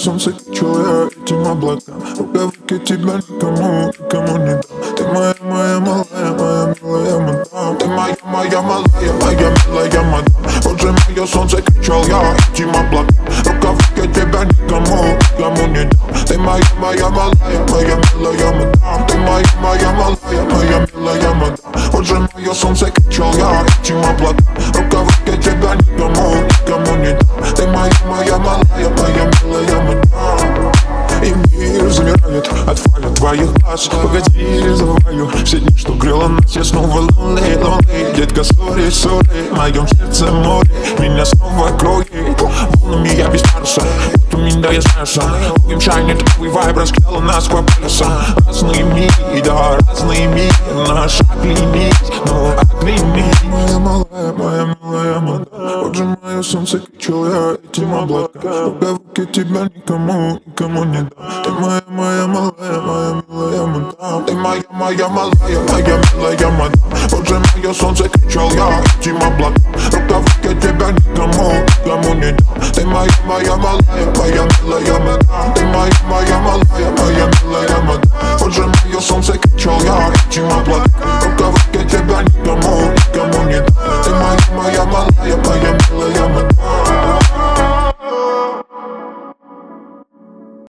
солнце, кричал я этим облакам. Рукавики тебя никому не дам. Ты моя малая, моя милая мадам. Ты моя малая, моя милая мадам. Вот же мое солнце, кричал я этим облакам. Рукавики тебя никому не дам. Ты моя малая, моя милая мадам. Ты моя малая, моя милая мадам. Вот же мое солнце, кричал я этим облакам. Рукавики тебя никому не дам. Ты моя малая, моя милая мадам. И мир замирает от фаля твоих глаз. Погоди, забываю все дни, что грело нас. Я снова lonely, детка, sorry, в моем сердце море, меня снова кроет волнами, я без паруса. Вот у меня я знаю сам. Ловим шайнит, твой вайб раскрыла нас по полюсам. Разные мири, да, разные миры. Наш оклинит, но оклинит. Моя малая, моя милая мадам. Вот же мое солнце, кричал я этим облакам. Рукавики тебя никому не дам. Ты моя малая, моя милая мадам. Ты моя малая, моя милая мадам. Вот же мое солнце, кричал я этим облакам. Рукавики тебя никому не дам. Ты моя малая, моя милая мадам. Ты моя малая, моя милая мадам. Вот же мое солнце, кричал я этим облакам.